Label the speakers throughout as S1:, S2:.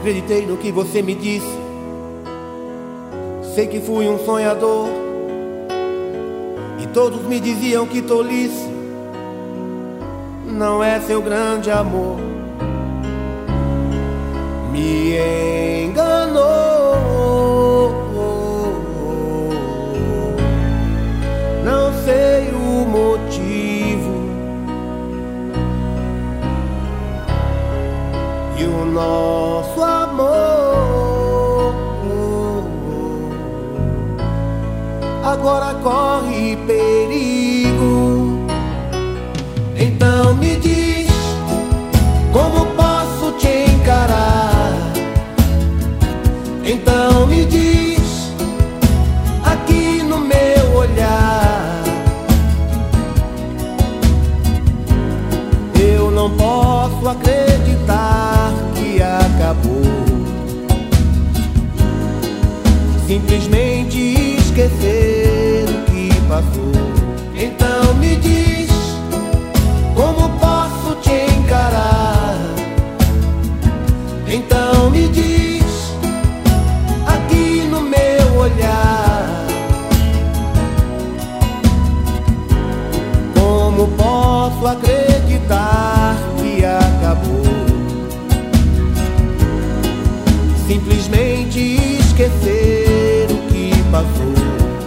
S1: acreditei no que você me disse. Sei que fui um sonhador e todos me diziam que tolice. Não é seu grande amor, me enganou. Não sei o motivo e o nosso amor agora corre perigo. Então me diz, como posso te encarar? Então me diz, aqui no meu olhar, eu não posso acreditar que acabou. Simplesmente esquecer o que passou. Então me diz, como posso te encarar? Então me diz, aqui no meu olhar, como posso acreditar que acabou? Simplesmente esquecer o que passou.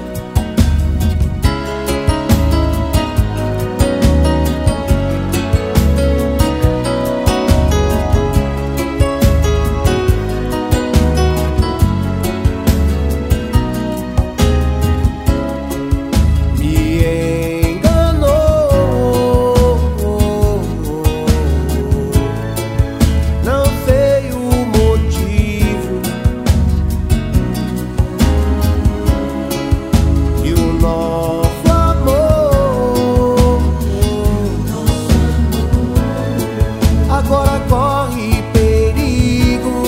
S1: Agora corre perigo.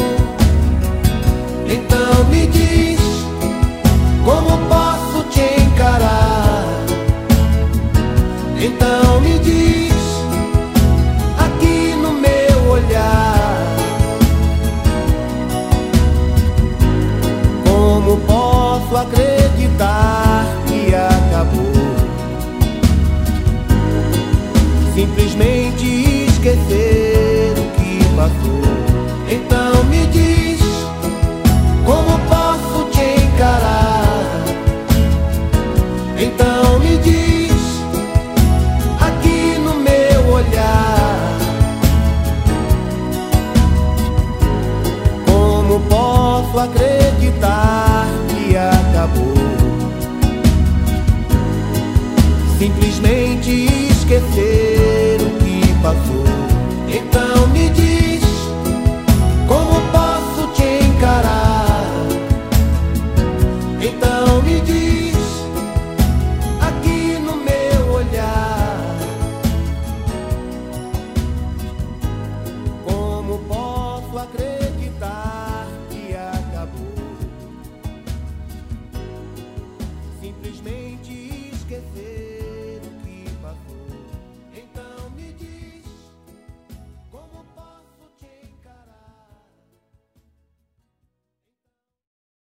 S1: Então me diz, como posso te encarar? Então me diz, aqui no meu olhar, como posso acreditar que acabou? Simplesmente esquecer o que passou. Então me diz, como posso te encarar? Então me diz, aqui no meu olhar, como posso acreditar que acabou? Simplesmente esquecer o que passou.